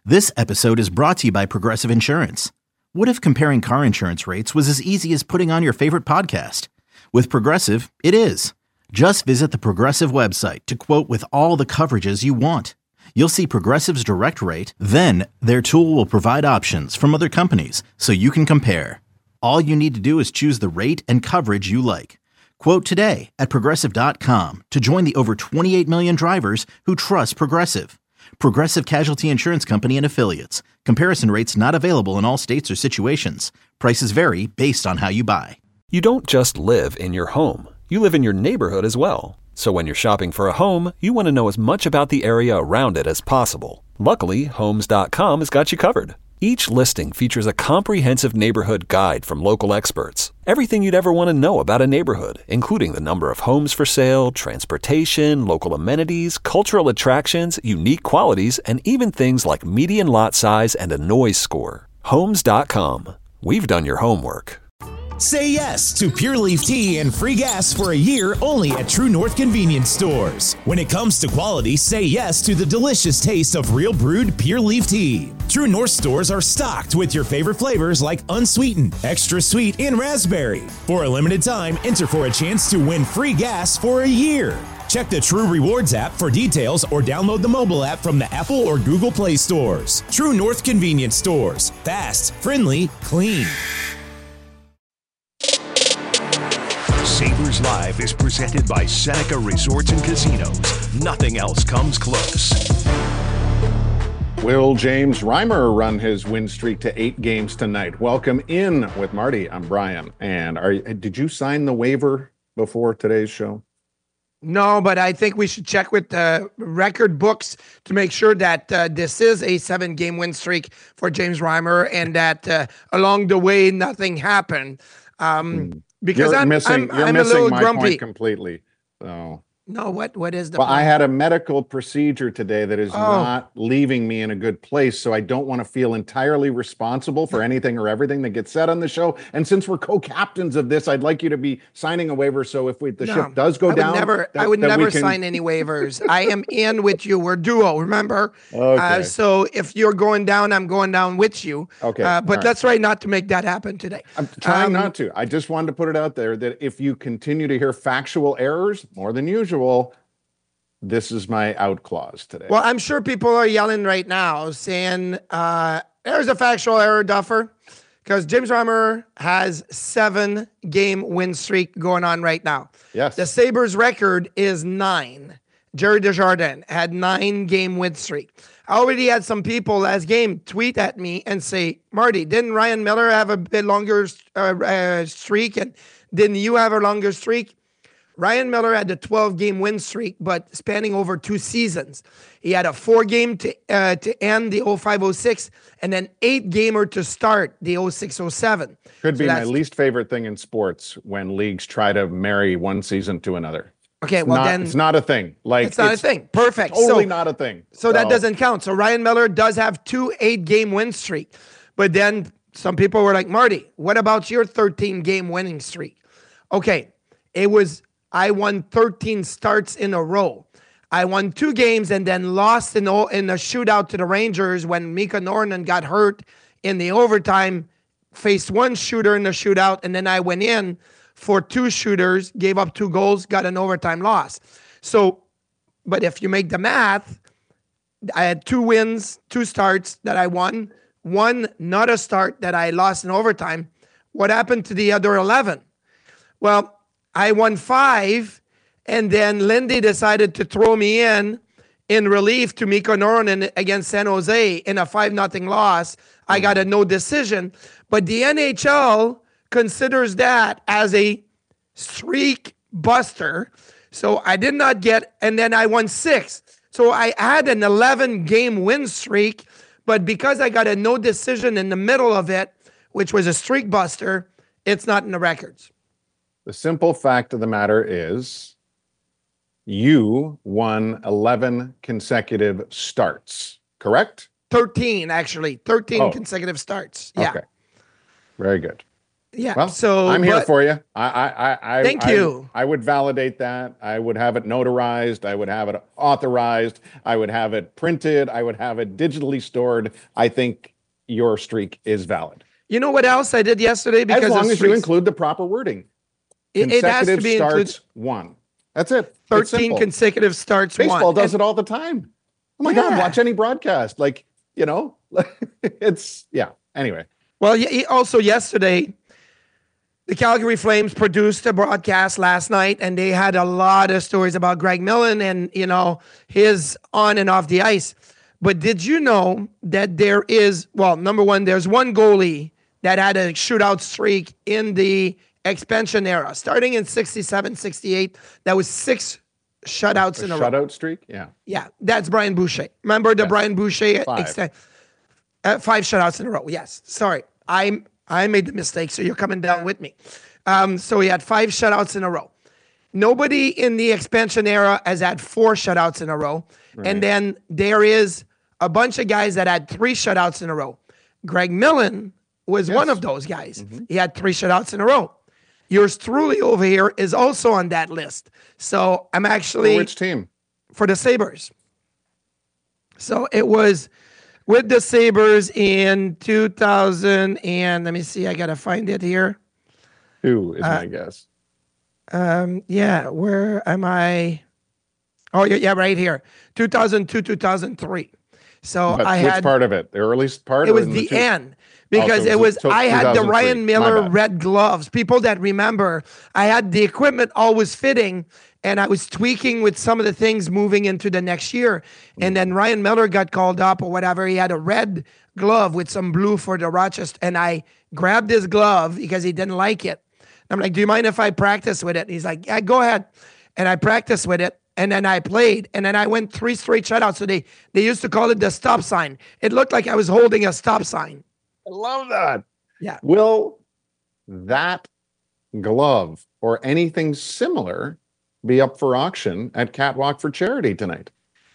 This episode is brought to you by Progressive Insurance. What if comparing car insurance rates was as easy as putting on your favorite podcast? With Progressive, it is. Just visit the Progressive website to quote with all the coverages you want. You'll see Progressive's direct rate, then their tool will provide options from other companies so you can compare. All you need to do is choose the rate and coverage you like. Quote today at Progressive.com to join the over 28 million drivers who trust Progressive. Progressive Casualty Insurance Company and Affiliates. Comparison rates not available in all states or situations. Prices vary based on how you buy. You don't just live in your home. You live in your neighborhood as well. So when you're shopping for a home, you want to know as much about the area around it as possible. Luckily, Homes.com has got you covered. Each listing features a comprehensive neighborhood guide from local experts. Everything you'd ever want to know about a neighborhood, including the number of homes for sale, transportation, local amenities, cultural attractions, unique qualities, and even things like median lot size and a noise score. Homes.com. We've done your homework. Say yes to Pure Leaf Tea and free gas for a year only at True North Convenience Stores. When it comes to quality, say yes to the delicious taste of real brewed Pure Leaf Tea. True North stores are stocked with your favorite flavors like unsweetened, extra sweet, and raspberry. For a limited time, enter for a chance to win free gas for a year. Check the True Rewards app for details or download the mobile app from the Apple or Google Play stores. True North Convenience Stores. Fast, friendly, clean. Sabres Live is presented by Seneca Resorts and Casinos. Nothing else comes close. Will James Reimer run his win streak to 8 games tonight? Welcome in with Marty. I'm Brian. And did you sign the waiver before today's show? No, but I think we should check with the record books to make sure that this is a 7-game win streak for James Reimer and that along the way nothing happened. Because I'm missing a little my grumpy. Point completely. So. No, what is the Well, point? I had a medical procedure today that is not leaving me in a good place, so I don't want to feel entirely responsible for anything or everything that gets said on the show. And since we're co-captains of this, I'd like you to be signing a waiver, so if the ship does go down... I would never sign any waivers. I am in with you. We're duo, remember? Okay. So if you're going down, I'm going down with you. Okay. But let's try not to make that happen today. I'm trying not to. I just wanted to put it out there that if you continue to hear factual errors, more than usual, this is my out clause today. Well, I'm sure people are yelling right now saying, there's a factual error, Duffer, because James Reimer has 7-game win streak going on right now. Yes. The Sabres record is 9. Jerry Desjardins had 9-game win streak. I already had some people last game tweet at me and say, Marty, didn't Ryan Miller have a bit longer streak? And didn't you have a longer streak? Ryan Miller had a 12-game win streak, but spanning over 2 seasons. He had a 4-game to end the 05-06 and then 8-gamer to start the 06-07. Could be my least favorite thing in sports when leagues try to marry one season to another. Okay, well then... It's not a thing. It's not a thing. Perfect. Totally not a thing. So that doesn't count. So Ryan Miller does have 2 8-game win streak. But then some people were like, Marty, what about your 13-game winning streak? Okay, I won 13 starts in a row. I won 2 games and then lost in a shootout to the Rangers when Mika Nornan got hurt in the overtime, faced 1 shooter in the shootout, and then I went in for 2 shooters, gave up 2 goals, got an overtime loss. So, but if you make the math, I had 2 wins, 2 starts that I won, 1 not a start that I lost in overtime. What happened to the other 11? Well, I won 5, and then Lindy decided to throw me in relief to Mika Nornan against San Jose in a 5-0 loss. I got a no decision. But the NHL considers that as a streak buster. So I did not get, and then I won 6. So I had an 11-game win streak, but because I got a no decision in the middle of it, which was a streak buster, it's not in the records. The simple fact of the matter is you won 11 consecutive starts, correct? 13, actually. 13 consecutive starts. Yeah. Okay. Very good. Yeah. Well, so I'm here for you. I Thank you. I would validate that. I would have it notarized. I would have it authorized. I would have it printed. I would have it digitally stored. I think your streak is valid. You know what else I did yesterday? Because as long as you include the proper wording. It has to be starts one. That's it. 13 consecutive starts. Baseball one. does it all the time. Oh my God! Watch any broadcast. Like, it's Anyway. Well, also yesterday, the Calgary Flames produced a broadcast last night, and they had a lot of stories about Greg Millen and, his on and off the ice. But did you know that there is, number one, there's one goalie that had a shootout streak in the expansion era, starting in 67, 68. That was 6 shutouts in a row. Shutout streak? Yeah. Yeah, that's Brian Boucher. Remember the Brian Boucher? 5. 5 shutouts in a row. Yes. Sorry. I made the mistake, so you're coming down with me. So he had 5 shutouts in a row. Nobody in the expansion era has had 4 shutouts in a row. Right. And then there is a bunch of guys that had 3 shutouts in a row. Greg Millen was one of those guys. Mm-hmm. He had 3 shutouts in a row. Yours truly over here is also on that list. So I'm actually... For which team? For the Sabres. So it was... with the Sabres in 2000 and let me see, I got to find it here. 2 is my guess. Yeah, where am I? Oh, yeah, right here. 2002, 2003. So but I which had... part of it? The earliest part? It was the end. Because I had the Ryan Miller red gloves. People that remember, I had the equipment always fitting, and I was tweaking with some of the things moving into the next year. And then Ryan Miller got called up or whatever. He had a red glove with some blue for the Rochester. And I grabbed his glove because he didn't like it. I'm like, do you mind if I practice with it? And he's like, yeah, go ahead. And I practiced with it. And then I played. And then I went 3 straight shutouts. So they used to call it the stop sign. It looked like I was holding a stop sign. I love that. Yeah. Will that glove or anything similar be up for auction at Catwalk for Charity tonight?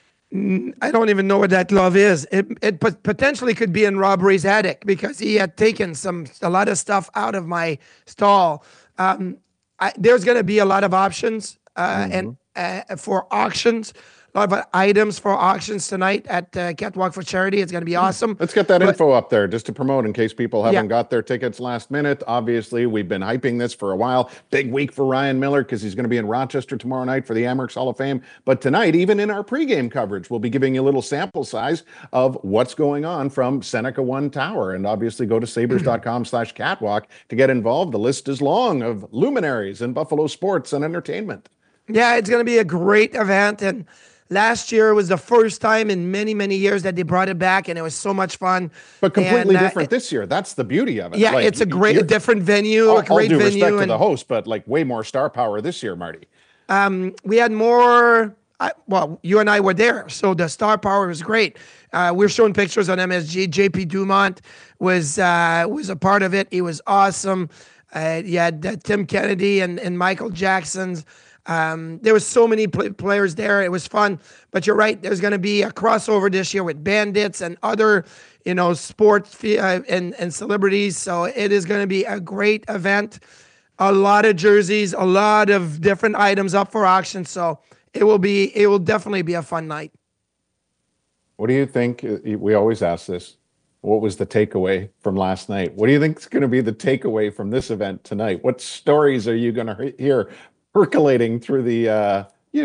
I don't even know what that glove is. It potentially could be in Rob Ray's attic because he had taken a lot of stuff out of my stall. There's going to be a lot of options and for auctions. A lot of items for auctions tonight at Catwalk for Charity. It's going to be awesome. Let's get that info up there just to promote in case people haven't got their tickets last minute. Obviously, we've been hyping this for a while. Big week for Ryan Miller because he's going to be in Rochester tomorrow night for the Amerks Hall of Fame. But tonight, even in our pregame coverage, we'll be giving you a little sample size of what's going on from Seneca One Tower. And obviously, go to sabres.com/catwalk to get involved. The list is long of luminaries in Buffalo sports and entertainment. Yeah, it's going to be a great event. And last year was the first time in many, many years that they brought it back, and it was so much fun. But completely different this year. That's the beauty of it. Yeah, it's a different venue, a great venue. All due respect to the host, but like way more star power this year, Marty. We had more... you and I were there, so the star power was great. We're showing pictures on MSG. JP Dumont was a part of it. He was awesome. You had Tim Kennedy and Michael Jackson's. There was so many players there. It was fun. But you're right. There's going to be a crossover this year with Bandits and other, sports and celebrities. So it is going to be a great event. A lot of jerseys, a lot of different items up for auction. So it will definitely be a fun night. What do you think? We always ask this. What was the takeaway from last night? What do you think is going to be the takeaway from this event tonight? What stories are you going to hear percolating through the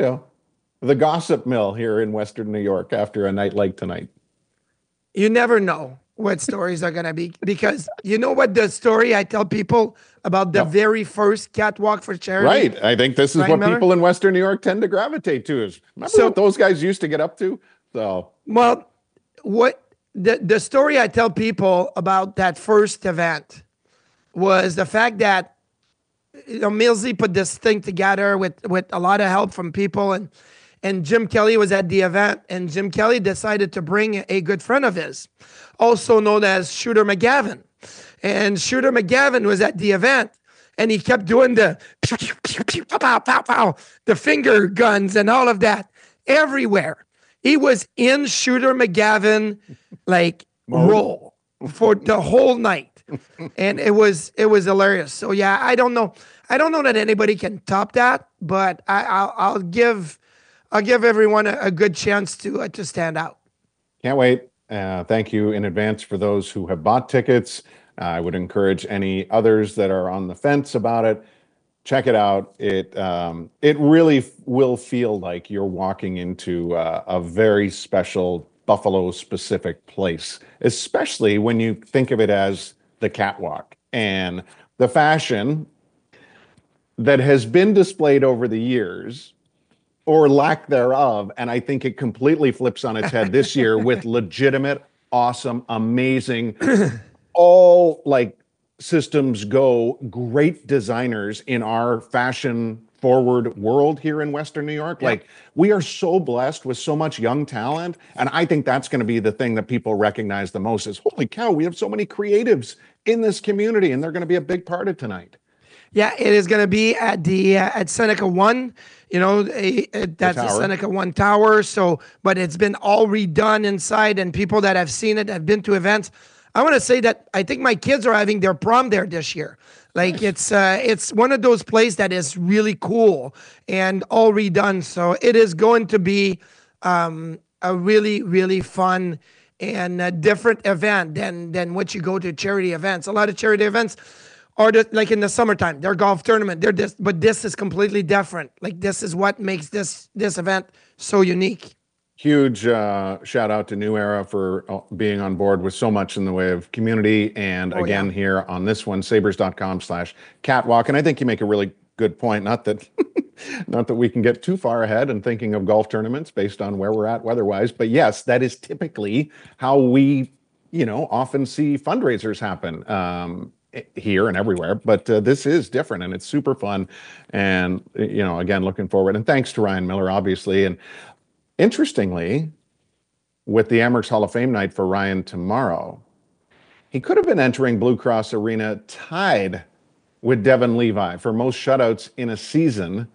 gossip mill here in Western New York after a night like tonight? You never know what stories are going to be, because you know what the story I tell people about the very first Catwalk for Charity? Right. I think this is what people in Western New York tend to gravitate to. Remember what those guys used to get up to? Well, what the story I tell people about that first event was the fact that Millsy put this thing together with a lot of help from people, and Jim Kelly was at the event, and Jim Kelly decided to bring a good friend of his, also known as Shooter McGavin. And Shooter McGavin was at the event, and he kept doing the the finger guns and all of that everywhere. He was in Shooter McGavin role for the whole night. and it was hilarious. So yeah, I don't know that anybody can top that, but I'll give everyone a good chance to stand out. Can't wait. Thank you in advance for those who have bought tickets. I would encourage any others that are on the fence about it. Check it out. It really will feel like you're walking into a very special Buffalo-specific place, especially when you think of it as the catwalk and the fashion that has been displayed over the years, or lack thereof. And I think it completely flips on its head this year with legitimate, awesome, amazing, all like systems go, great designers in our fashion forward world here in Western New York. Yep. Like, we are so blessed with so much young talent. And I think that's going to be the thing that people recognize the most is, holy cow, we have so many creatives in this community, and they're going to be a big part of tonight. Yeah, it is going to be at the at Seneca One. That's the Seneca One Tower. So, but it's been all redone inside, and people that have seen it have been to events. I want to say that I think my kids are having their prom there this year. Like, nice. It's one of those places that is really cool and all redone. So it is going to be a really, really fun and a different event than what you go to charity events. A lot of charity events are like in the summertime, they're golf tournament. But this is completely different. Like, this is what makes this event so unique. Huge shout out to New Era for being on board with so much in the way of community. And here on this one, sabres.com/catwalk. And I think you make a really good point. Not that we can get too far ahead and thinking of golf tournaments based on where we're at weather-wise. But yes, that is typically how we, often see fundraisers happen. Here and everywhere, but this is different and it's super fun. And, again, looking forward. And thanks to Ryan Miller, obviously. And interestingly, with the Amerks Hall of Fame night for Ryan tomorrow, he could have been entering Blue Cross Arena tied with Devin Levi for most shutouts in a season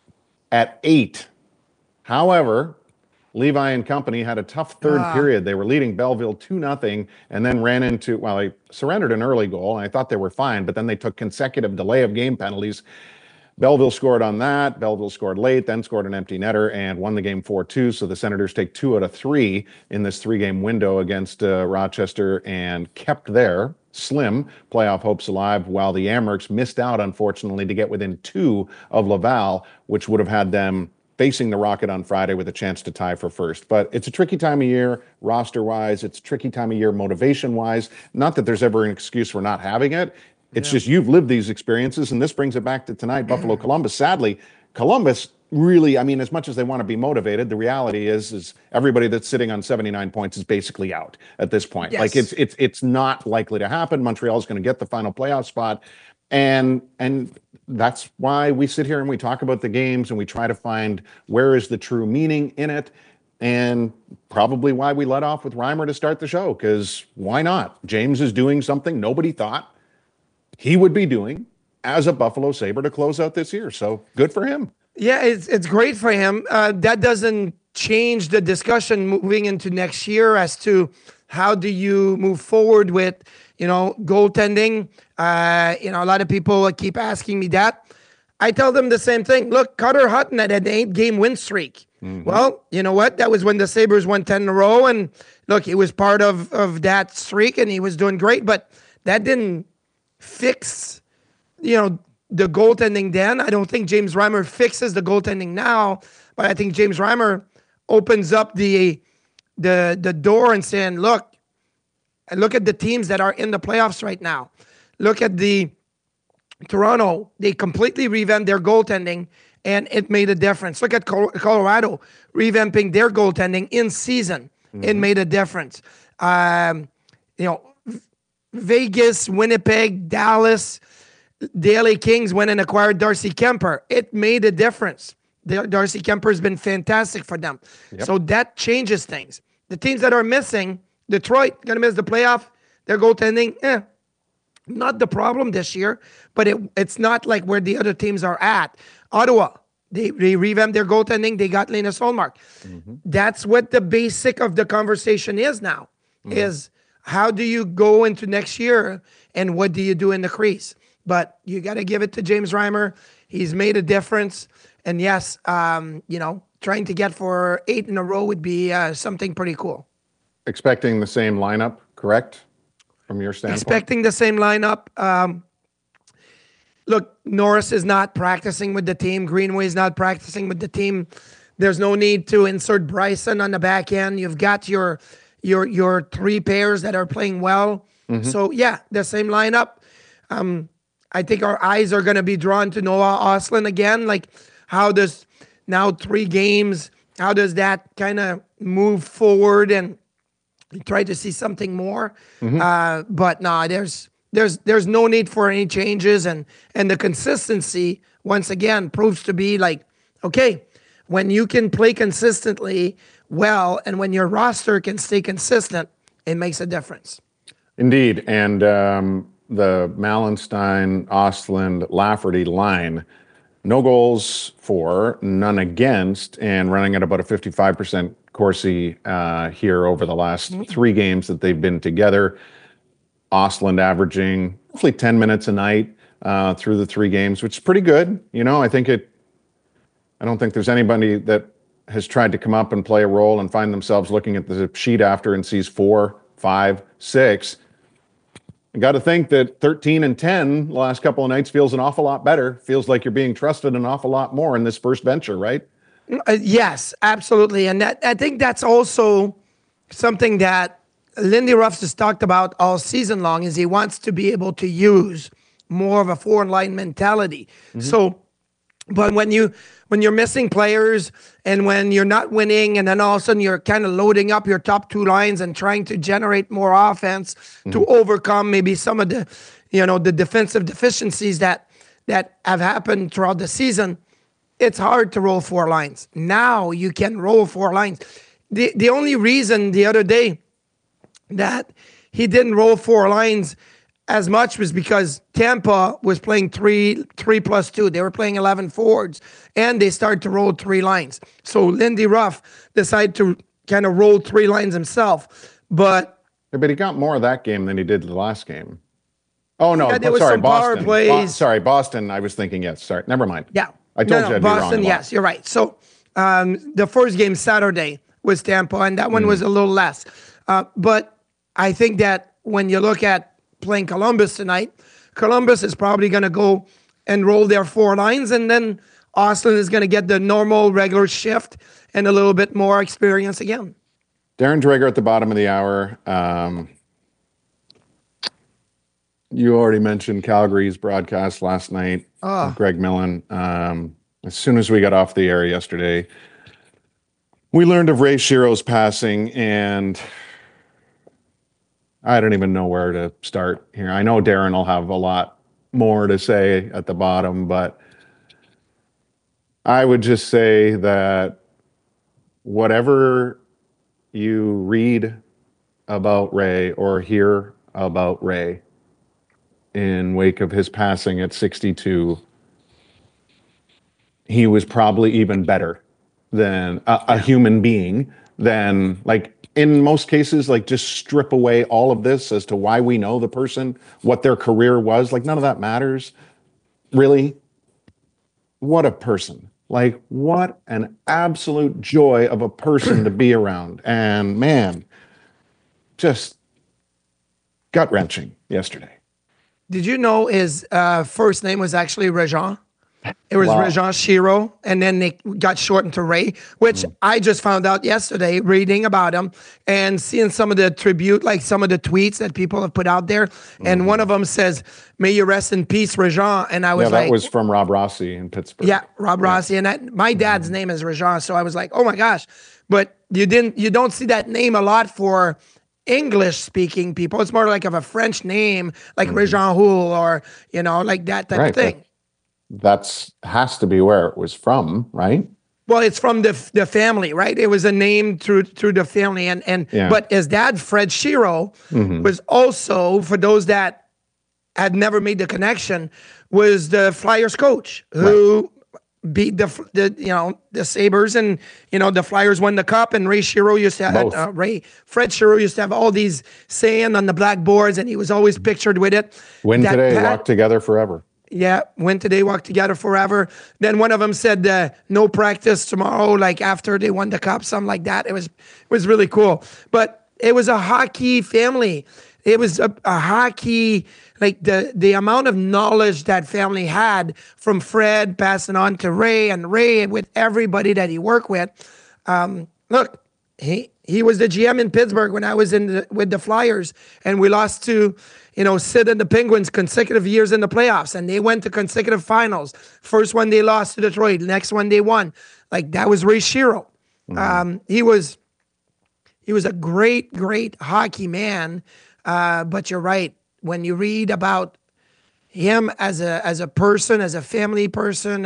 at 8. However, Levi and company had a tough third period. They were leading Belleville 2-0 and then ran into, they surrendered an early goal, and I thought they were fine, but then they took consecutive delay of game penalties. Belleville scored on that. Belleville scored late, then scored an empty netter and won the game 4-2. So the Senators take 2 out of 3 in this 3-game window against Rochester and kept their slim playoff hopes alive, while the Amerks missed out, unfortunately, to get within 2 of Laval, which would have had them facing the Rocket on Friday with a chance to tie for first. But it's a tricky time of year, roster-wise. It's a tricky time of year, motivation-wise. Not that there's ever an excuse for not having it. It's just you've lived these experiences, and this brings it back to tonight, Buffalo-Columbus. Sadly, Columbus really, as much as they want to be motivated, the reality is everybody that's sitting on 79 points is basically out at this point. Yes. Like, it's not likely to happen. Montreal's going to get the final playoff spot. And that's why we sit here and we talk about the games and we try to find where is the true meaning in it, and probably why we let off with Reimer to start the show, because why not? James is doing something nobody thought he would be doing as a Buffalo Sabre to close out this year. So good for him. Yeah, it's great for him. That doesn't change the discussion moving into next year as to how do you move forward with, goaltending. A lot of people keep asking me that. I tell them the same thing. Look, Carter Hutton had an 8-game win streak. Mm-hmm. Well, you know what? That was when the Sabres won 10 in a row. And look, he was part of that streak and he was doing great. But that didn't fix, the goaltending then. I don't think James Reimer fixes the goaltending now. But I think James Reimer opens up the door and saying, look at the teams that are in the playoffs right now. Look at the Toronto. They completely revamped their goaltending, and it made a difference. Look at Colorado revamping their goaltending in season. Mm-hmm. It made a difference. Vegas, Winnipeg, Dallas, the LA Kings went and acquired Darcy Kemper. It made a difference. Darcy Kemper has been fantastic for them. Yep. So that changes things. The teams that are missing, Detroit, going to miss the playoff. Their goaltending, not the problem this year, but it's not like where the other teams are at. Ottawa, they revamped their goaltending. They got Linus Ullmark. Mm-hmm. That's what the basic of the conversation is now, is how do you go into next year and what do you do in the crease? But you got to give it to James Reimer. He's made a difference. And yes, trying to get for 8 in a row would be something pretty cool. Expecting the same lineup, correct? From your standpoint? Expecting the same lineup. Look, Norris is not practicing with the team. Greenway is not practicing with the team. There's no need to insert Bryson on the back end. You've got your 3 pairs that are playing well. Mm-hmm. So, yeah, the same lineup. I think our eyes are going to be drawn to Noah Ostlund again. Like, how does now 3 games, how does that kind of move forward and try to see something more? Mm-hmm. But no, there's no need for any changes. And the consistency, once again, proves to be like, okay, when you can play consistently well and when your roster can stay consistent, it makes a difference. Indeed. And the Malenstein, Ostlund, Lafferty line, no goals for, none against, and running at about a 55% Corsi here over the last 3 games that they've been together. Ostlund averaging roughly 10 minutes a night through the 3 games, which is pretty good. I don't think there's anybody that has tried to come up and play a role and find themselves looking at the sheet after and sees 4, 5, 6. I got to think that 13 and 10 the last couple of nights feels an awful lot better. Feels like you're being trusted an awful lot more in this first venture, right? Yes, absolutely. And I think that's also something that Lindy Ruff has talked about all season long is he wants to be able to use more of a 4-line mentality. Mm-hmm. So, but when you're missing players and when you're not winning and then all of a sudden you're kind of loading up your top 2 lines and trying to generate more offense to overcome maybe some of the, the defensive deficiencies that have happened throughout the season, it's hard to roll 4 lines. Now you can roll 4 lines. The only reason the other day that he didn't roll 4 lines as much was because Tampa was playing 3+2. They were playing 11 forwards, and they started to roll 3 lines. So Lindy Ruff decided to kind of roll 3 lines himself. But he got more of that game than he did the last game. Oh, no. Yeah, sorry, Boston. Sorry, Boston. I was thinking, yes. Sorry. Never mind. Yeah. I told you I'd Boston, be wrong. Yes, you're right. So the first game Saturday was Tampa, and that one was a little less. But I think that when you look at playing Columbus tonight, Columbus is probably going to go and roll their 4 lines, and then Ostlund is going to get the normal regular shift and a little bit more experience again. Darren Dreger at the bottom of the hour. You already mentioned Calgary's broadcast last night. Greg Millen. As soon as we got off the air yesterday, we learned of Ray Shiro's passing, and I don't even know where to start here. I know Darren will have a lot more to say at the bottom, but I would just say that whatever you read about Ray or hear about Ray in wake of his passing at 62, he was probably even better than a human being than, like, in most cases, like, just strip away all of this as to why we know the person, what their career was. Like, none of that matters. Really? What a person. Like, what an absolute joy of a person to be around. And, man, just gut-wrenching yesterday. Did you know his first name was actually Rajan? It was Rajan Shiro, and then they got shortened to Ray, which I just found out yesterday reading about him and seeing some of the tribute, like some of the tweets that people have put out there. And one of them says, "May you rest in peace, Rajan." And I was that was from Rob Rossi in Pittsburgh. Yeah, Rob Rossi. And my dad's name is Rajan, so I was like, oh my gosh. But you don't see that name a lot for English-speaking people. It's more like of a French name, like Rajan Houle or, like that type of thing. That's has to be where it was from, right? Well, it's from the family, right? It was a name through the family, but his dad, Fred Shiro, was also, for those that had never made the connection, was the Flyers coach who beat the Sabres, and the Flyers won the cup, and Ray Shero used to have Fred Shero used to have all these saying on the blackboards, and he was always pictured with it. Win today, walk together forever. Yeah, win today, walk together forever. Then one of them said no practice tomorrow, like after they won the cup, something like that. It was really cool. But it was a hockey family. It was a hockey, like the amount of knowledge that family had from Fred passing on to Ray, and Ray with everybody that he worked with. Look, he was the GM in Pittsburgh when I was with the Flyers, and we lost to Sid and the Penguins consecutive years in the playoffs, and they went to consecutive finals. First one they lost to Detroit, next one they won. Like, that was Ray Shero. He was a great, great hockey man. But you're right. When you read about him as a person, as a family person,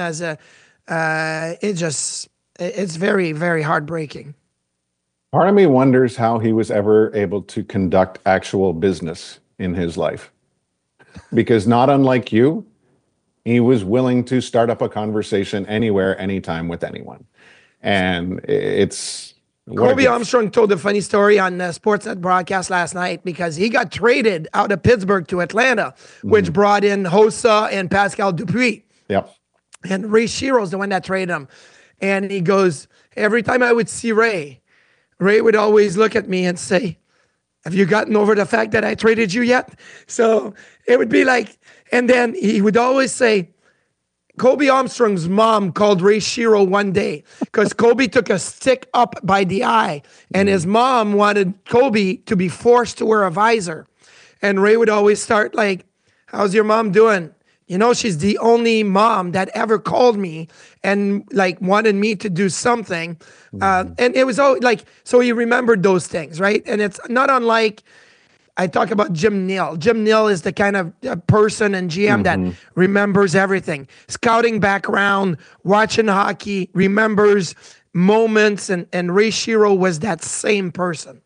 it's very, very heartbreaking. Part of me wonders how he was ever able to conduct actual business in his life. Because not unlike you, he was willing to start up a conversation anywhere, anytime with anyone. And it's... Colby Armstrong told a funny story on the Sportsnet broadcast last night, because he got traded out of Pittsburgh to Atlanta, which brought in Hossa and Pascal Dupuis. Yep. And Ray Shero's the one that traded him. And he goes, every time I would see Ray would always look at me and say, have you gotten over the fact that I traded you yet? So it would be like, and then he would always say, Colby Armstrong's mom called Ray Shero one day because Colby took a stick up by the eye, and his mom wanted Colby to be forced to wear a visor. And Ray would always start like, how's your mom doing? She's the only mom that ever called me and like wanted me to do something. And it was always like, so he remembered those things, right? And it's not unlike, I talk about Jim Neal. Jim Neal is the kind of person and GM that remembers everything. Scouting background, watching hockey, remembers moments, and Ray Shero was that same person.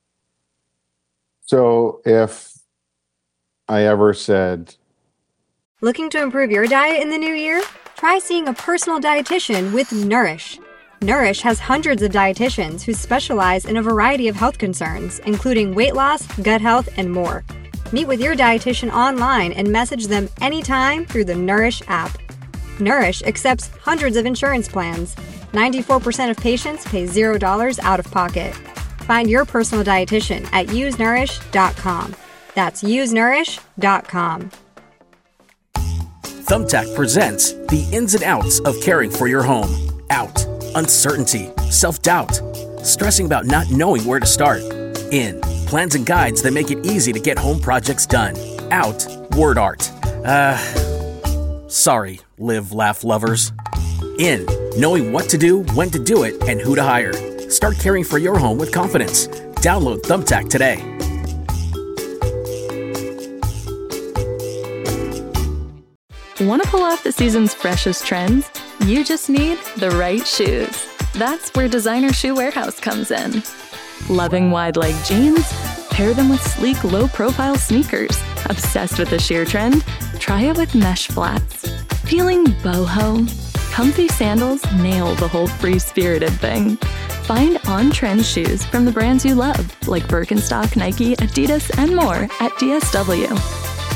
So if I ever said... Looking to improve your diet in the new year? Try seeing a personal dietitian with Nourish. Nourish has hundreds of dietitians who specialize in a variety of health concerns, including weight loss, gut health, and more. Meet with your dietitian online and message them anytime through the Nourish app. Nourish accepts hundreds of insurance plans. 94% of patients pay $0 out of pocket. Find your personal dietitian at usenourish.com. That's usenourish.com. Thumbtack presents the ins and outs of caring for your home. Out. Uncertainty, self-doubt, stressing about not knowing where to start. In. Plans and guides that make it easy to get home projects done. Out. Word art. Sorry, live, laugh lovers. In. Knowing what to do, when to do it, and who to hire. Start caring for your home with confidence. Download Thumbtack today. Want to pull off the season's freshest trends? You just need the right shoes. That's where Designer Shoe Warehouse comes in. Loving wide-leg jeans? Pair them with sleek, low-profile sneakers. Obsessed with the sheer trend? Try it with mesh flats. Feeling boho? Comfy sandals nail the whole free-spirited thing. Find on-trend shoes from the brands you love, like Birkenstock, Nike, Adidas, and more at DSW.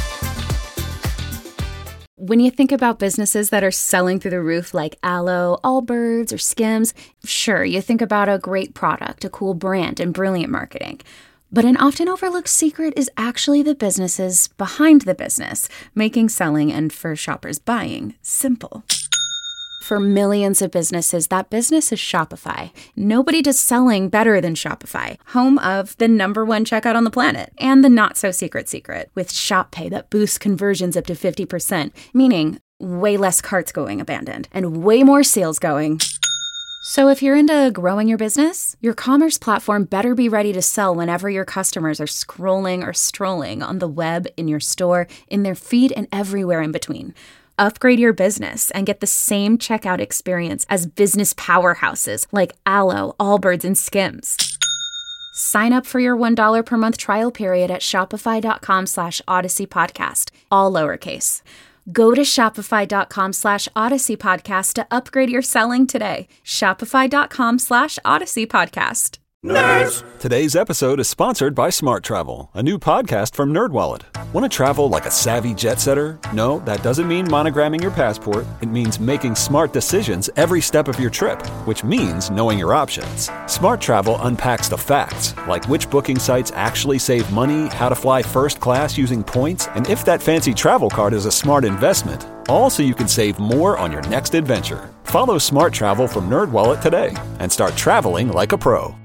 When you think about businesses that are selling through the roof like Aloe, Allbirds, or Skims, sure, you think about a great product, a cool brand, and brilliant marketing. But an often overlooked secret is actually the businesses behind the business, making selling and, for shoppers, buying simple. For millions of businesses, that business is Shopify. Nobody does selling better than Shopify, home of the #1 checkout on the planet, and the not-so-secret secret, with Shop Pay that boosts conversions up to 50%, meaning way less carts going abandoned, and way more sales going. So if you're into growing your business, your commerce platform better be ready to sell whenever your customers are scrolling or strolling on the web, in your store, in their feed, and everywhere in between. Upgrade your business and get the same checkout experience as business powerhouses like Aloe, Allbirds, and Skims. Sign up for your $1 per month trial period at shopify.com/Odyssey podcast, all lowercase. Go to shopify.com/Odyssey Podcast to upgrade your selling today. Shopify.com/Odyssey Podcast. Nerds! Today's episode is sponsored by Smart Travel, a new podcast from NerdWallet. Want to travel like a savvy jet setter? No, that doesn't mean monogramming your passport. It means making smart decisions every step of your trip, which means knowing your options. Smart Travel unpacks the facts, like which booking sites actually save money, how to fly first class using points, and if that fancy travel card is a smart investment. All so you can save more on your next adventure. Follow Smart Travel from NerdWallet today and start traveling like a pro.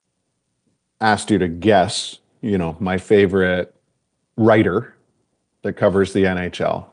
Asked you to guess, my favorite writer that covers the NHL.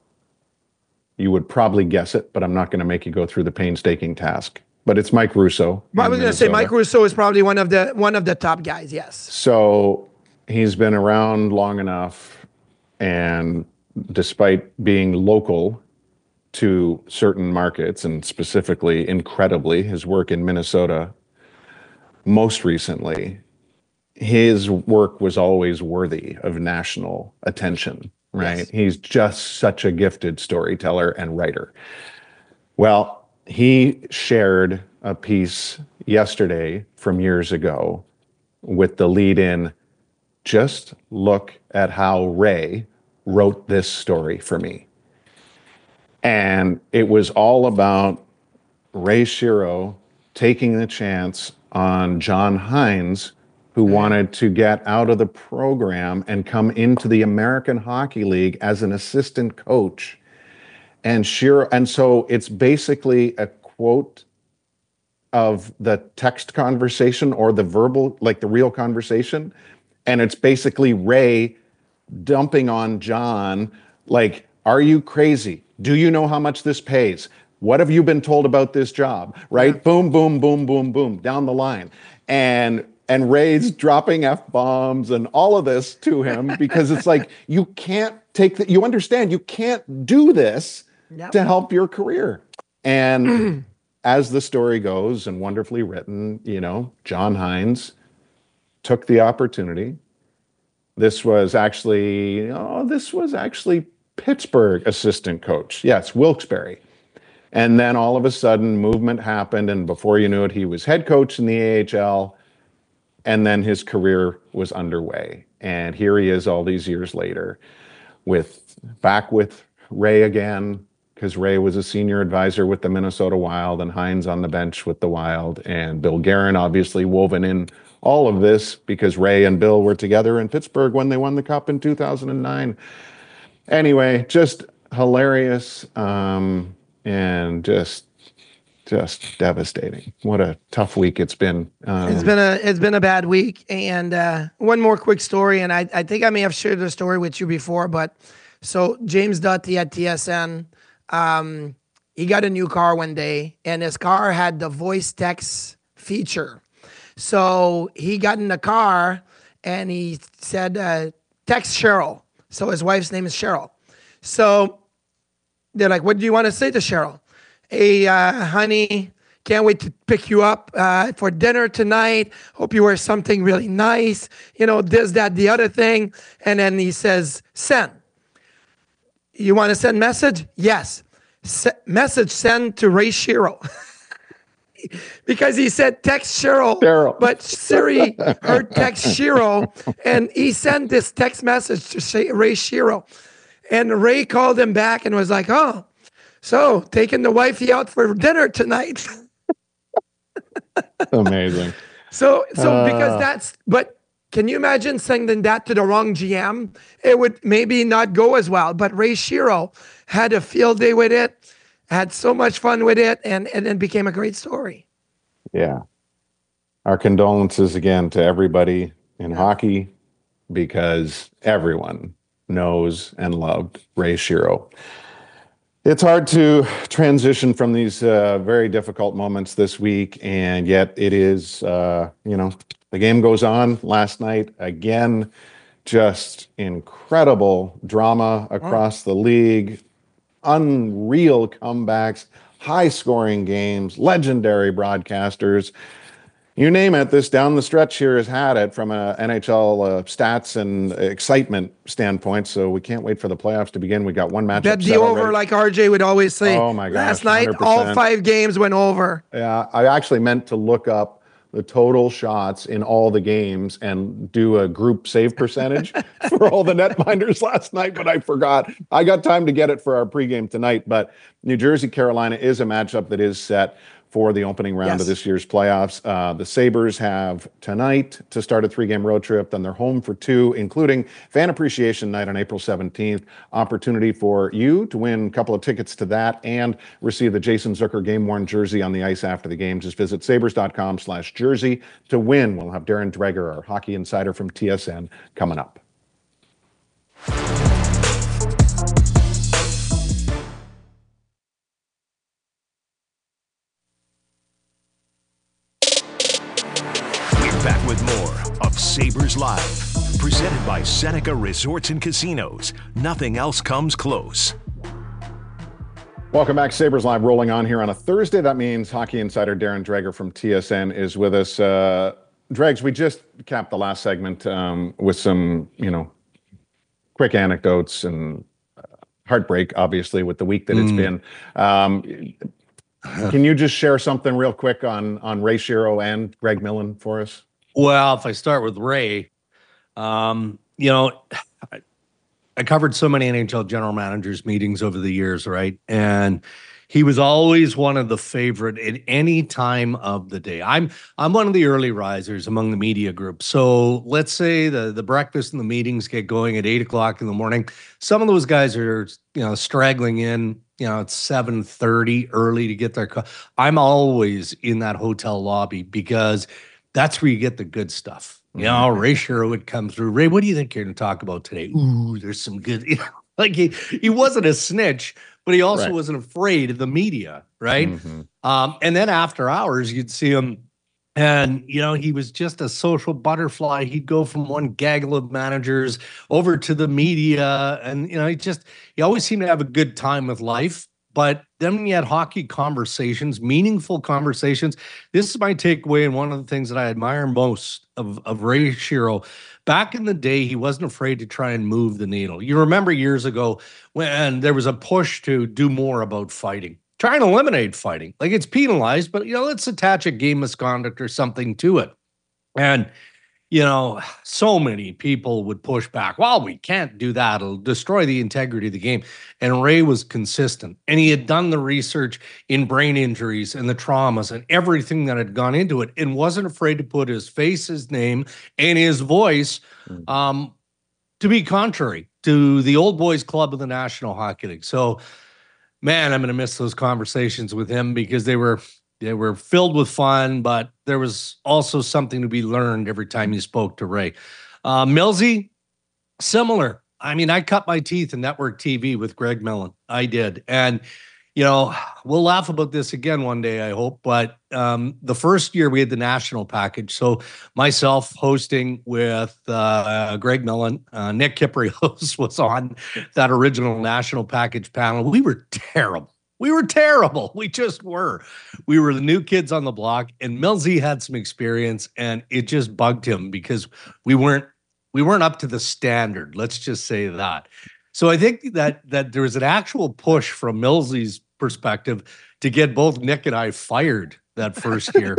You would probably guess it, but I'm not going to make you go through the painstaking task. But it's Mike Russo. Well, I was going to say Mike Russo is probably one of the top guys. Yes. So he's been around long enough, and despite being local to certain markets, and specifically, incredibly, his work in Minnesota, most recently, his work was always worthy of national attention, right? Yes. He's just such a gifted storyteller and writer. Well, he shared a piece yesterday from years ago with the lead in, just look at how Ray wrote this story for me. And it was all about Ray Shero taking the chance on John Hynes, who wanted to get out of the program and come into the American Hockey League as an assistant coach. And so it's basically a quote of the text conversation or the verbal, like the real conversation. And it's basically Ray dumping on John, like, are you crazy? Do you know how much this pays? What have you been told about this job? Right? Yeah. Boom, boom, boom, boom, boom, down the line. And Ray's dropping F-bombs and all of this to him because it's like, you can't you understand, you can't do this to help your career. And as the story goes, and wonderfully written, John Hynes took the opportunity. This was actually Pittsburgh assistant coach. Yes, Wilkes-Barre. And then all of a sudden, movement happened, and before you knew it, he was head coach in the AHL, and then his career was underway. And here he is all these years later, back with Ray again, because Ray was a senior advisor with the Minnesota Wild, and Hynes on the bench with the Wild, and Bill Guerin obviously woven in all of this because Ray and Bill were together in Pittsburgh when they won the Cup in 2009. Anyway, just hilarious, and just devastating. What a tough week it's been. It's been a bad week. And one more quick story, and I think I may have shared the story with you before, but so James Doty at TSN, he got a new car one day, and his car had the voice text feature. So he got in the car and he said, text Cheryl. So his wife's name is Cheryl. So they're like, what do you want to say to Cheryl? Hey, honey, can't wait to pick you up for dinner tonight. Hope you wear something really nice. This, that, the other thing. And then he says, send. You want to send message? Yes. Message send to Ray Shero. Because he said text Cheryl, but Siri heard text Shero, and he sent this text message to Ray Shero. And Ray called him back and was like, oh, so taking the wifey out for dinner tonight. Amazing. So because but can you imagine sending that to the wrong GM? It would maybe not go as well. But Ray Shero had a field day with it, had so much fun with it, and it became a great story. Yeah. Our condolences again to everybody in hockey, because everyone knows and loved Ray Shero. It's hard to transition from these very difficult moments this week, and yet it is, the game goes on last night. Again, just incredible drama across the league, unreal comebacks, high-scoring games, legendary broadcasters. You name it, this down the stretch here has had it from a NHL stats and excitement standpoint. So we can't wait for the playoffs to begin. We got one matchup. Bet the over, already. Like RJ would always say. Oh my gosh! Last night, 100%. all 5 games went over. Yeah, I actually meant to look up the total shots in all the games and do a group save percentage for all the netminders last night, but I forgot. I got time to get it for our pregame tonight. But New Jersey, Carolina is a matchup that is set for the opening round of this year's playoffs. The Sabres have tonight to start a 3-game road trip. Then they're home for 2, including Fan Appreciation Night on April 17th. Opportunity for you to win a couple of tickets to that and receive the Jason Zucker game-worn jersey on the ice after the game. Just visit sabres.com/jersey to win. We'll have Darren Dreger, our hockey insider from TSN, coming up. Back with more of Sabres Live, presented by Seneca Resorts and Casinos. Nothing else comes close. Welcome back. Sabres Live rolling on here on a Thursday. That means hockey insider Darren Dreger from TSN is with us. Dregs, we just capped the last segment with some, quick anecdotes and heartbreak, obviously, with the week that it's been. Can you just share something real quick on Ray Shero and Greg Millen for us? Well, if I start with Ray, I covered so many NHL general managers meetings over the years, right? And he was always one of the favorite at any time of the day. I'm one of the early risers among the media group. So let's say the breakfast and the meetings get going at 8 o'clock in the morning. Some of those guys are, straggling in, it's 7:30 early to get their I'm always in that hotel lobby because that's where you get the good stuff. Ray Shero would come through. Ray, what do you think you're going to talk about today? Ooh, there's some good, like he wasn't a snitch, but he also wasn't afraid of the media, right? And then after hours, you'd see him, and he was just a social butterfly. He'd go from one gaggle of managers over to the media, and he always seemed to have a good time with life. But then you had hockey conversations, meaningful conversations. This is my takeaway, and one of the things that I admire most of Ray Shero. Back in the day, he wasn't afraid to try and move the needle. You remember years ago when there was a push to do more about fighting, try and eliminate fighting. Like, it's penalized, but, let's attach a game misconduct or something to it. And, so many people would push back. Well, we can't do that. It'll destroy the integrity of the game. And Ray was consistent. And he had done the research in brain injuries and the traumas and everything that had gone into it, and wasn't afraid to put his face, his name, and his voice to be contrary to the old boys club of the National Hockey League. So, man, I'm going to miss those conversations with him because they were filled with fun, but there was also something to be learned every time you spoke to Ray. Millsy, similar. I mean, I cut my teeth in network TV with Greg Millen. I did. And, we'll laugh about this again one day, I hope. But the first year we had the national package. So myself hosting with Greg Millen, Nick Kypreos was on that original national package panel. We were terrible. We just were. We were the new kids on the block, and Millsy had some experience, and it just bugged him because we weren't up to the standard. Let's just say that. So I think that there was an actual push from Millsy's perspective to get both Nick and I fired that first year.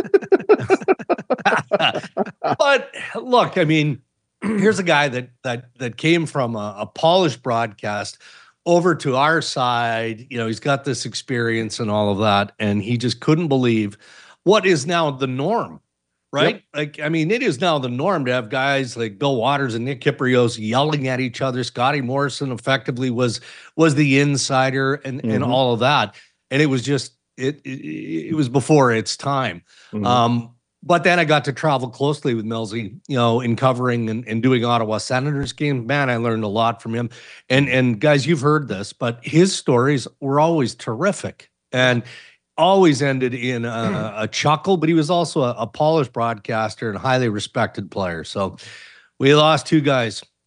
But look, I mean, here's a guy that came from a polished broadcast over to our side. He's got this experience and all of that, and he just couldn't believe what is now the norm, right? Yep. It is now the norm to have guys like Bill Waters and Nick Kypreos yelling at each other. Scotty Morrison effectively was the insider and all of that. And it was just, it was before its time. But then I got to travel closely with Millsy, in covering and doing Ottawa Senators games. Man, I learned a lot from him. And guys, you've heard this, but his stories were always terrific and always ended in a chuckle. But he was also a polished broadcaster and highly respected player. So we lost two guys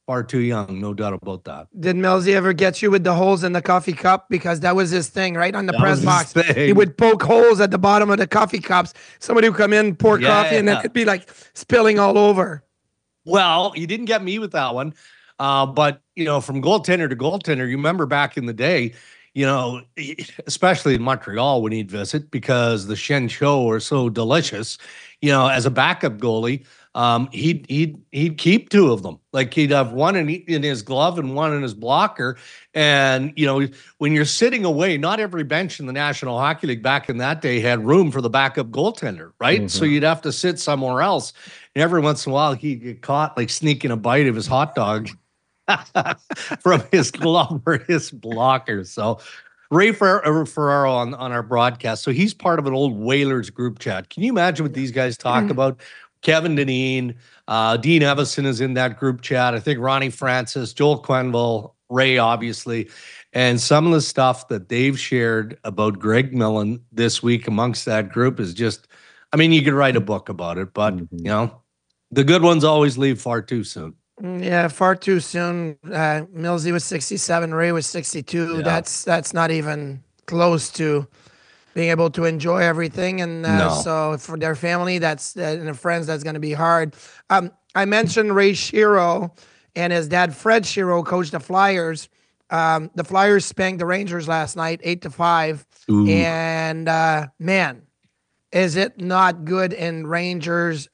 Far too young, no doubt about that. Did Millsy ever get you with the holes in the coffee cup? Because that was his thing, right? On the press box. He would poke holes at the bottom of the coffee cups. Somebody would come in, pour coffee, and then it'd be like spilling all over. Well, you didn't get me with that one. But, from goaltender to goaltender, you remember back in the day, especially in Montreal when he'd visit, because the Shen Cho are so delicious, as a backup goalie, he'd keep two of them. Like he'd have one in his glove and one in his blocker. And, when you're sitting away, not every bench in the National Hockey League back in that day had room for the backup goaltender, right? Mm-hmm. So you'd have to sit somewhere else. And every once in a while, he'd get caught like sneaking a bite of his hot dog from his glove or his blocker. So Ray Ferraro on our broadcast. So he's part of an old Whalers group chat. Can you imagine what these guys talk about? Kevin Dineen, Dean Evison is in that group chat. I think Ronnie Francis, Joel Quenneville, Ray, obviously. And some of the stuff that they've shared about Greg Millen this week amongst that group is just, you could write a book about it, but, the good ones always leave far too soon. Yeah, far too soon. Millsy was 67, Ray was 62. Yeah. That's not even close to being able to enjoy everything. And so for their family, and their friends, that's going to be hard. I mentioned Ray Shero and his dad, Fred Shero, coached the Flyers. The Flyers spanked the Rangers last night, 8-5. Ooh. And man, is it not good in Rangers,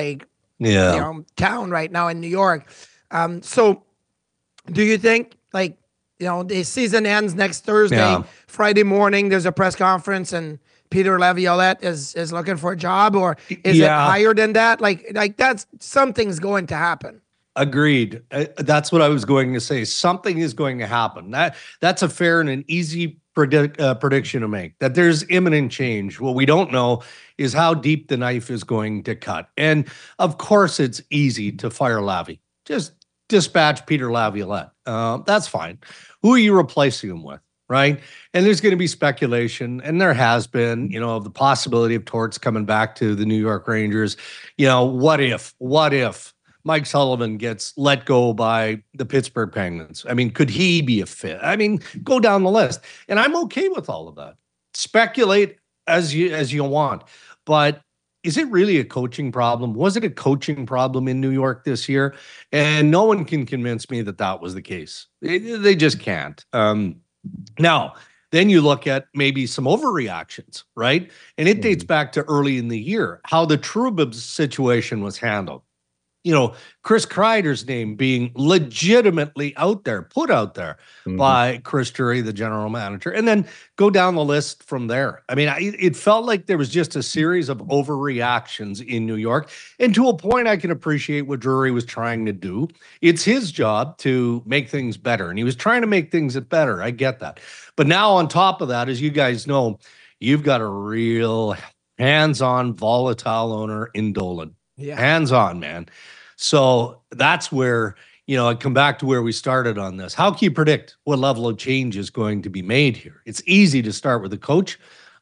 town right now in New York. So do you think the season ends next Thursday, Friday morning, there's a press conference and Peter Laviolette is looking for a job, or is it higher than that? Like that's something's going to happen. Agreed. That's what I was going to say. Something is going to happen. That's a fair and an easy prediction to make, that there's imminent change. What we don't know is how deep the knife is going to cut. And of course, it's easy to fire Lavi. Just dispatch Peter Laviolette. That's fine. Who are you replacing him with, right? And there's going to be speculation, and there has been, of the possibility of Torts coming back to the New York Rangers. What if Mike Sullivan gets let go by the Pittsburgh Penguins? Could he be a fit? Go down the list. And I'm okay with all of that. Speculate as you want. But is it really a coaching problem? Was it a coaching problem in New York this year? And no one can convince me that was the case. They just can't. Now, then you look at maybe some overreactions, right? And it dates back to early in the year, how the Trouba situation was handled. Chris Kreider's name being legitimately put out there by Chris Drury, the general manager, and then go down the list from there. It felt like there was just a series of overreactions in New York. And to a point, I can appreciate what Drury was trying to do. It's his job to make things better, and he was trying to make things better. I get that. But now on top of that, as you guys know, you've got a real hands-on, volatile owner in Dolan. Yeah. Hands-on, man. So that's where, I come back to where we started on this. How can you predict what level of change is going to be made here? It's easy to start with the coach.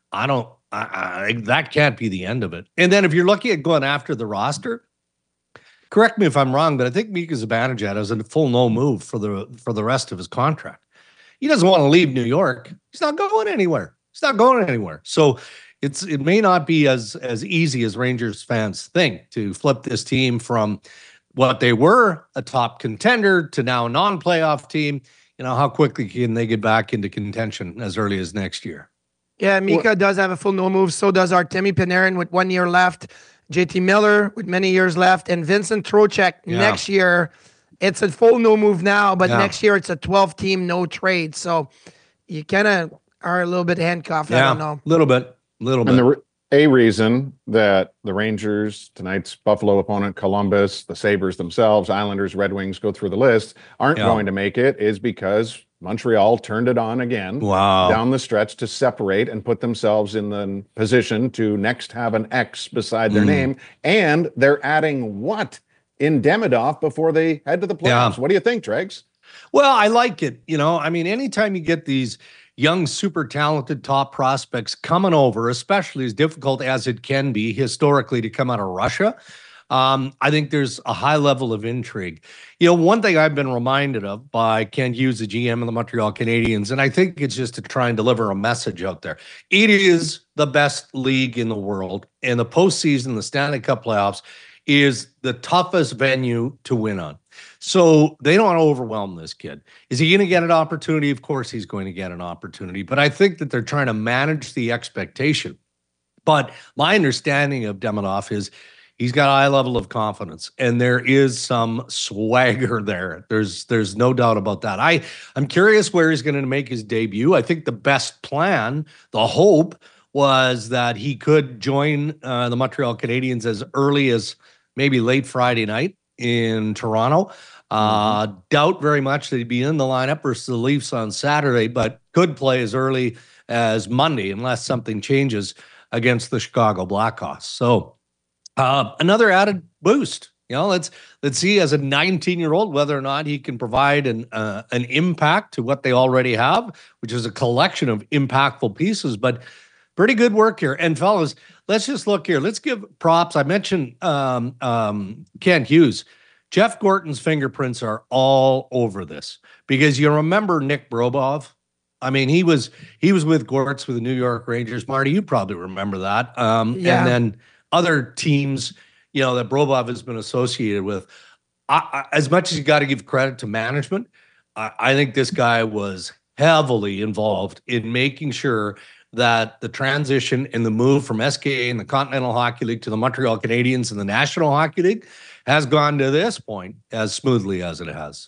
That can't be the end of it. And then if you're looking at going after the roster, correct me if I'm wrong, but I think Mika Zibanejad has a full no move for the rest of his contract. He doesn't want to leave New York. He's not going anywhere. So it may not be as easy as Rangers fans think to flip this team from what they were, a top contender, to now a non-playoff team. How quickly can they get back into contention as early as next year? Yeah, Mika does have a full no move. So does Artemi Panarin with 1 year left, JT Miller with many years left, and Vincent Trocheck next year. It's a full no move now, but next year it's a 12-team no trade. So you kind of are a little bit handcuffed. I don't know. A little bit. And a reason that the Rangers, tonight's Buffalo opponent, Columbus, the Sabres themselves, Islanders, Red Wings, go through the list, aren't going to make it is because Montreal turned it on again down the stretch to separate and put themselves in the position to next have an X beside their name. And they're adding what in Demidov before they head to the playoffs. What do you think, Dregs? Well, I like it. Anytime you get these young, super talented top prospects coming over, especially as difficult as it can be historically to come out of Russia, I think there's a high level of intrigue. One thing I've been reminded of by Ken Hughes, the GM of the Montreal Canadiens, and I think it's just to try and deliver a message out there. It is the best league in the world, and the postseason, the Stanley Cup playoffs, is the toughest venue to win on. So they don't want to overwhelm this kid. Is he going to get an opportunity? Of course he's going to get an opportunity, but I think that they're trying to manage the expectation. But my understanding of Demidov is he's got a high level of confidence, and there is some swagger there. There's no doubt about that. I'm curious where he's going to make his debut. I think the best plan, the hope, was that he could join the Montreal Canadiens as early as maybe late Friday night in Toronto. Doubt very much that he'd be in the lineup versus the Leafs on Saturday, but could play as early as Monday unless something changes against the Chicago Blackhawks. So another added boost. Let's see as a 19-year-old whether or not he can provide an impact to what they already have, which is a collection of impactful pieces. But pretty good work here. And fellas, let's just look here. Let's give props. I mentioned Ken Hughes. Jeff Gorton's fingerprints are all over this because you remember Nick Brobov. I mean, he was with Gortz with the New York Rangers. Marty, you probably remember that. And then other teams, that Brobov has been associated with. As much as you got to give credit to management, I think this guy was heavily involved in making sure that the transition and the move from SKA and the Continental Hockey League to the Montreal Canadiens and the National Hockey League has gone to this point as smoothly as it has.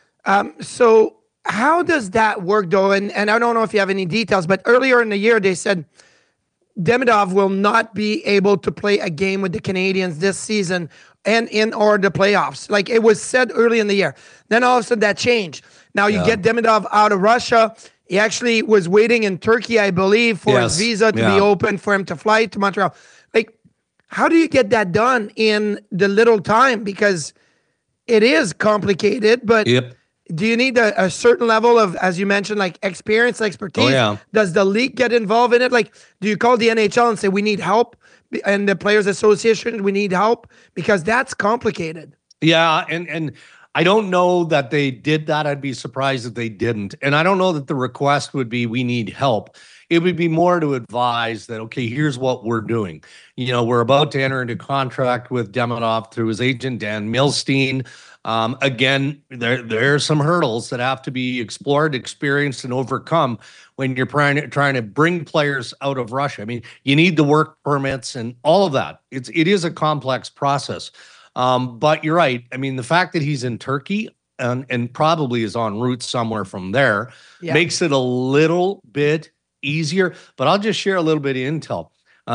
So how does that work, though? And I don't know if you have any details, but earlier in the year, they said Demidov will not be able to play a game with the Canadiens this season and or the playoffs. Like it was said early in the year. Then all of a sudden that changed. Now you get Demidov out of Russia. He actually was waiting in Turkey, I believe, for his visa to be open for him to fly to Montreal. Like, how do you get that done in the little time? Because it is complicated, but do you need a certain level of, as you mentioned, like experience, expertise? Does the league get involved in it? Like, do you call the NHL and say, we need help? And the Players Association, we need help? Because that's complicated. Yeah, and I don't know that they did that. I'd be surprised if they didn't. And I don't know that the request would be, we need help. It would be more to advise that, okay, here's what we're doing. We're about to enter into contract with Demidov through his agent, Dan Milstein. Again, there are some hurdles that have to be explored, experienced, and overcome when you're trying to bring players out of Russia. I mean, you need the work permits and all of that. It is a complex process. But you're right. I mean, the fact that he's in Turkey and probably is en route somewhere from there makes it a little bit easier. But I'll just share a little bit of intel.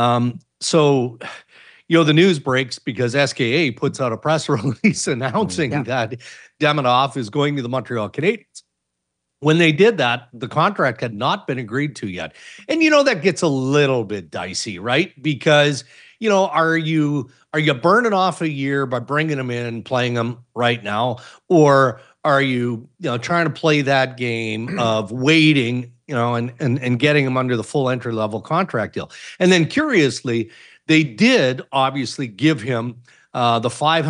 So the news breaks because SKA puts out a press release announcing that Demidov is going to the Montreal Canadiens. When they did that, the contract had not been agreed to yet. And that gets a little bit dicey, right? Because are you burning off a year by bringing them in and playing them right now? Or are you, trying to play that game of waiting, and getting them under the full entry level contract deal? And then curiously, they did obviously give him the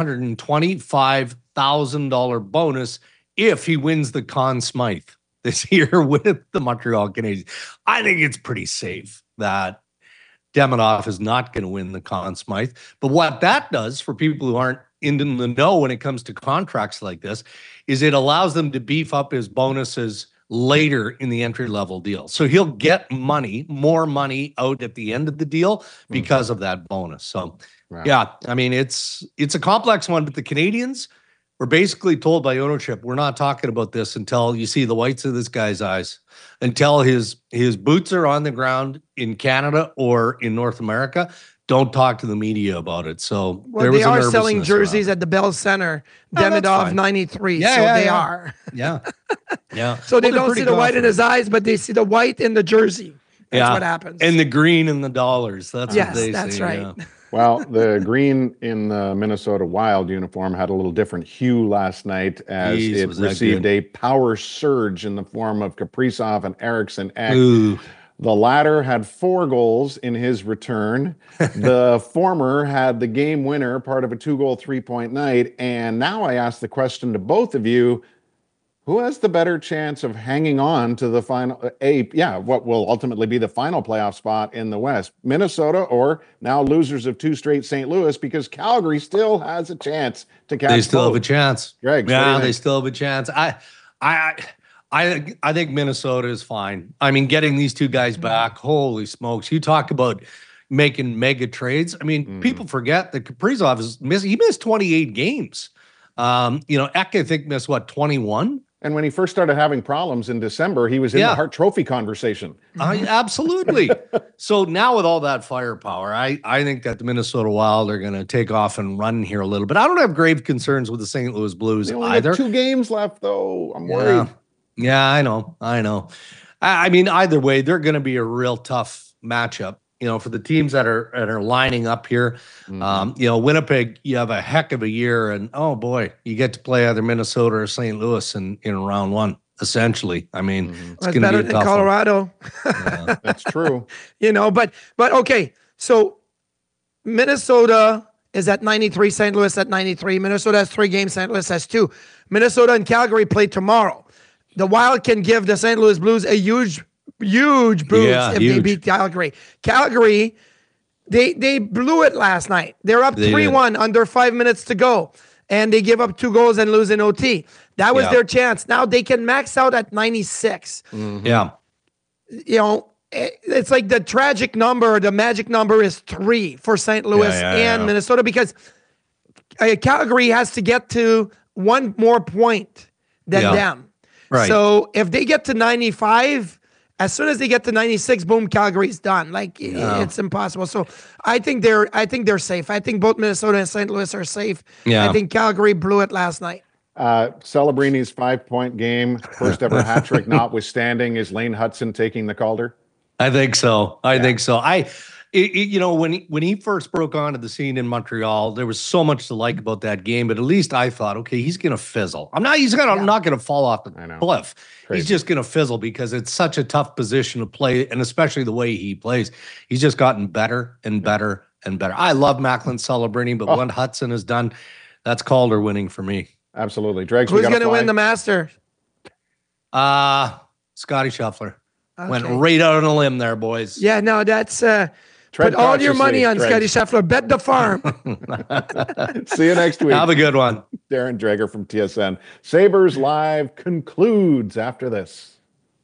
$525,000 bonus if he wins the Conn Smythe this year with the Montreal Canadiens. I think it's pretty safe that Demidov is not going to win the Conn Smythe. But what that does for people who aren't in the know when it comes to contracts like this is it allows them to beef up his bonuses later in the entry-level deal. So he'll get more money out at the end of the deal because of that bonus. So, I mean, it's a complex one, but the Canadiens were basically told by ownership, we're not talking about this until you see the whites of this guy's eyes, until his boots are on the ground in Canada or in North America. Don't talk to the media about it. So they are selling jerseys at the Bell Center. Demidov 93. They are. Yeah. So they don't see the white in his eyes, but they see the white in the jersey. That's what happens. And the green in the dollars. That's what they that's say. Right. Yeah. Well, the green in the Minnesota Wild uniform had a little different hue last night as it received a power surge in the form of Kaprizov and Eriksson Ek. The latter had 4 goals in his return. The former had the game winner, part of a 2-goal, 3-point night. And now I ask the question to both of you, who has the better chance of hanging on to the final, what will ultimately be the final playoff spot in the West? Minnesota, or now losers of 2 straight St. Louis, because Calgary still has a chance to catch. They still have a chance. Greg, yeah, they still have a chance. I think Minnesota is fine. I mean, getting these 2 guys back, holy smokes! You talk about making mega trades. I mean, people forget that Kaprizov missed 28 games. Ek, I think, missed 21. And when he first started having problems in December, he was in the Hart Trophy conversation. Absolutely. So now with all that firepower, I think that the Minnesota Wild are going to take off and run here a little bit. I don't have grave concerns with the St. Louis Blues They only either. have 2 games left, though. I'm worried. Yeah, I know. I mean, either way, they're going to be a real tough matchup. For the teams that are lining up here. Winnipeg, you have a heck of a year, and oh boy, you get to play either Minnesota or St. Louis in round 1. Essentially, I mean, it's going to be a tough Colorado. Yeah, that's true. But okay, so Minnesota is at 93, St. Louis at 93. Minnesota has 3 games, St. Louis has 2. Minnesota and Calgary play tomorrow. The Wild can give the St. Louis Blues a huge boost if they beat Calgary. Calgary, they blew it last night. They're up 3-1 under 5 minutes to go, and they give up 2 goals and lose in OT. That was their chance. Now they can max out at 96. Yeah. It's like the tragic number, the magic number is 3 for St. Louis and Minnesota, because Calgary has to get to 1 more point than them. Right. So if they get to 95, as soon as they get to 96, boom, Calgary's done. It's impossible. So I think they're safe. I think both Minnesota and St. Louis are safe. Yeah. I think Calgary blew it last night. Celebrini's 5-point game, first ever hat trick notwithstanding, is Lane Hudson taking the Calder? I think so. I think so. When he first broke onto the scene in Montreal, there was so much to like about that game. But at least I thought, okay, he's going to fizzle. He's not going to fall off the cliff. Crazy. He's just going to fizzle because it's such a tough position to play, and especially the way he plays. He's just gotten better and better and better. I love Macklin Celebrini, but what Hudson has done, that's Calder winning for me. Absolutely. Dregs, who's going to win the Master? Scotty Scheffler. Okay. Went right out on a limb there, boys. Yeah, no, that's put all your money on Scotty Scheffler. Bet the farm. See you next week. Have a good one. Darren Dreger from TSN. Sabres Live concludes after this.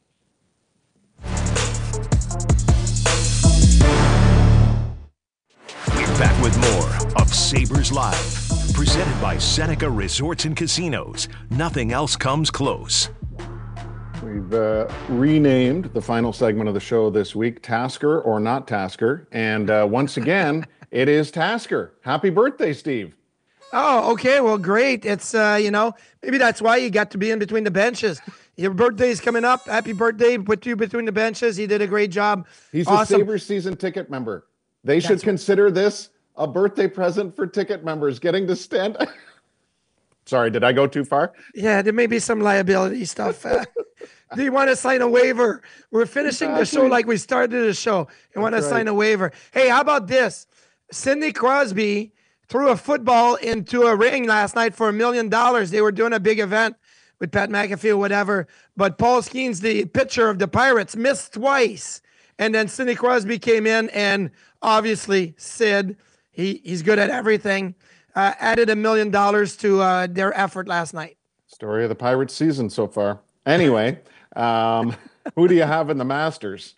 We're back with more of Sabres Live, presented by Seneca Resorts and Casinos. Nothing else comes close. We've renamed the final segment of the show this week, Tasker or Not Tasker. And once again, it is Tasker. Happy birthday, Steve. Oh, okay. Well, great. It's, maybe that's why you got to be in between the benches. Your birthday's coming up. Happy birthday. Put you between the benches. He did a great job. He's awesome. a Sabres season ticket member. They should consider this a birthday present for ticket members, getting to stand. Sorry, did I go too far? Yeah, there may be some liability stuff. Do you want to sign a waiver? We're finishing the show like we started the show. You want to sign a waiver? Hey, how about this? Sidney Crosby threw a football into a ring last night for $1 million. They were doing a big event with Pat McAfee or whatever. But Paul Skeens, the pitcher of the Pirates, missed twice. And then Sidney Crosby came in, and obviously Sid, he's good at everything. Added $1 million to their effort last night. Story of the Pirates season so far. Anyway, who do you have in the Masters?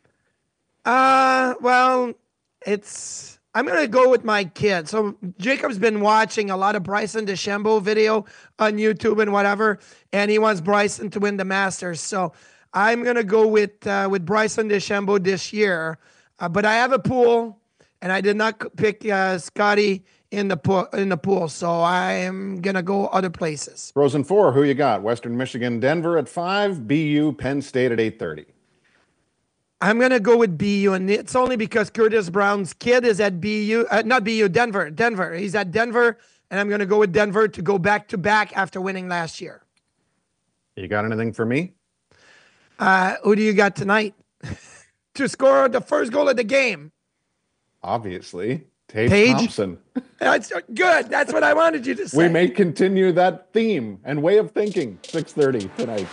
Well, I'm going to go with my kid. So Jacob's been watching a lot of Bryson DeChambeau video on YouTube and whatever, and he wants Bryson to win the Masters. So I'm going to go with Bryson DeChambeau this year. But I have a pool, and I did not pick Scotty in the pool, so I am gonna go other places. Frozen 4, who you got? Western Michigan, Denver at 5, BU, Penn State at 8:30. I'm gonna go with BU, and it's only because Curtis Brown's kid is at BU, not BU, Denver. He's at Denver, and I'm gonna go with Denver to go back to back after winning last year. You got anything for me? Who do you got tonight? to score the first goal of the game? Obviously, Tage Thompson. That's good. That's what I wanted you to say. We may continue that theme and way of thinking. 6:30 tonight.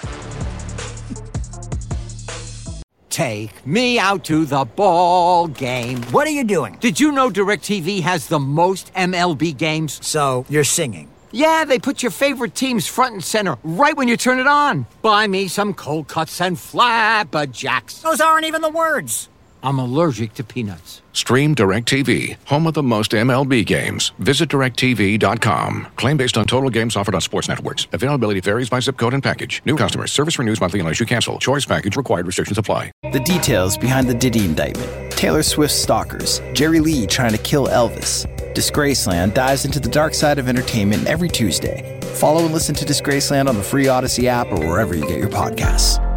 Take me out to the ball game. What are you doing? Did you know DirecTV has the most MLB games? So you're singing. Yeah, they put your favorite teams front and center right when you turn it on. Buy me some cold cuts and flapjacks. Those aren't even the words. I'm allergic to peanuts. Stream DirecTV, home of the most MLB games. Visit DirecTV.com. Claim based on total games offered on sports networks. Availability varies by zip code and package. New customers. Service renews monthly unless you cancel. Choice package required. Restrictions apply. The details behind the Diddy indictment. Taylor Swift's stalkers. Jerry Lee trying to kill Elvis. Disgraceland dives into the dark side of entertainment every Tuesday. Follow and listen to Disgraceland on the free Odyssey app or wherever you get your podcasts.